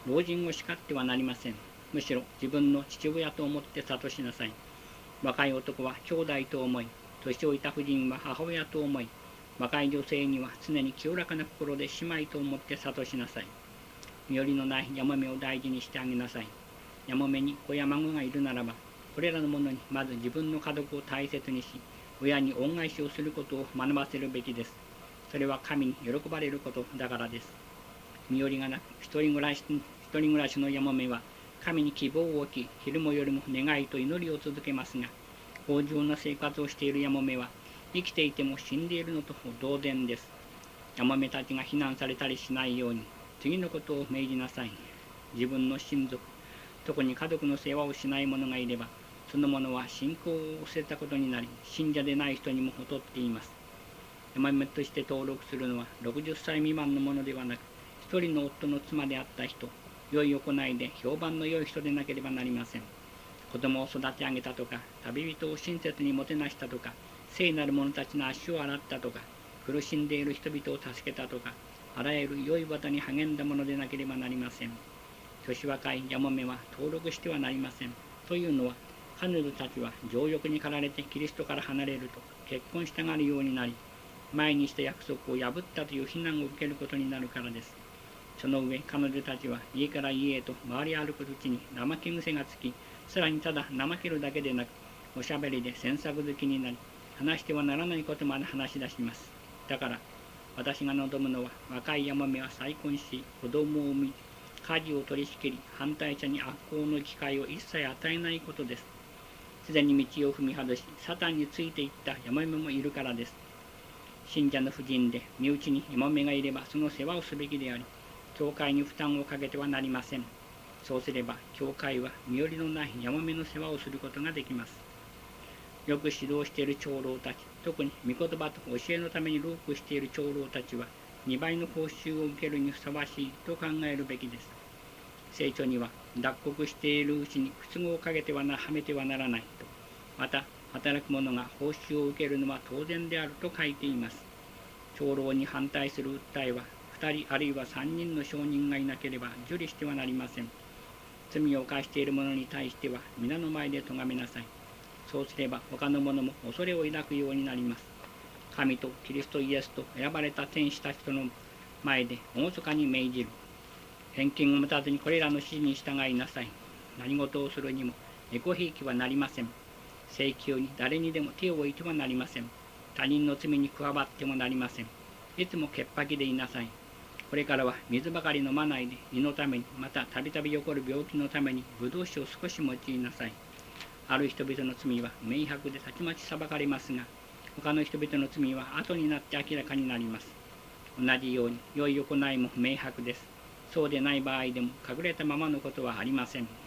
老人を叱ってはなりません。むしろ自分の父親と思って諭しなさい。若い男は兄弟と思い、年老いた婦人は母親と思い、若い女性には常に清らかな心で姉妹と思って諭しなさい。身寄りのないヤモメを大事にしてあげなさい。ヤモメに子や孫がいるならば、これらの者にまず自分の家族を大切にし、親に恩返しをすることを学ばせるべきです。それは神に喜ばれることだからです。身寄りがなく一人暮らしのヤモメは、神に希望を置き、昼も夜も願いと祈りを続けますが、豊穣な生活をしているヤモメは、生きていても死んでいるのと同然です。ヤモメたちが非難されたりしないように、次のことを命じなさい。自分の親族、特に家族の世話をしない者がいれば、その者は信仰を捨てたことになり、信者でない人にも劣っています。ヤモメとして登録するのは60歳未満のものではなく、一人の夫の妻であった人、良い行いで評判の良い人でなければなりません。子供を育て上げたとか、旅人を親切にもてなしたとか、聖なる者たちの足を洗ったとか、苦しんでいる人々を助けたとか、あらゆる良い技に励んだものでなければなりません。年若いヤモメは登録してはなりません。というのは、彼女たちは情欲に駆られてキリストから離れると結婚したがるようになり、前にした約束を破ったという非難を受けることになるからです。その上、彼女たちは家から家へと回り歩くうちに怠け癖がつき、さらにただ怠けるだけでなく、おしゃべりで詮索好きになり、話してはならないことまで話し出します。だから、私が望むのは、若いヤモメは再婚し、子供を産み、家事を取り仕切り、反対者に悪行の機会を一切与えないことです。すでに道を踏み外し、サタンについていったヤモメもいるからです。信者の婦人で身内にヤモメがいればその世話をすべきであり、教会に負担をかけてはなりません。そうすれば、教会は身寄りのないヤモメの世話をすることができます。よく指導している長老たち、特に御言葉と教えのために労苦している長老たちは、2倍の報酬を受けるにふさわしいと考えるべきです。聖書には、脱穀しているうちに不都合をかけてはめてはならないと、また、働く者が報酬を受けるのは当然であると書いています。長老に反対する訴えは、2人あるいは3人の証人がいなければ受理してはなりません。罪を犯している者に対しては皆の前で咎めなさい。そうすれば他の者も恐れを抱くようになります。神とキリストイエスと選ばれた天使たちとの前で厳かに命じる。偏見を持たずにこれらの指示に従いなさい。何事をするにもエコひいきはなりません。請求に誰にでも手を置いてはなりません。他人の罪に加わってもなりません。いつも潔白でいなさい。これからは水ばかり飲まないで胃のために、またたびたび起こる病気のためにブドウ酒を少し用いなさい。ある人々の罪は明白でたちまち裁かれますが、他の人々の罪は後になって明らかになります。同じように良い行いも明白です。そうでない場合でも隠れたままのことはありません。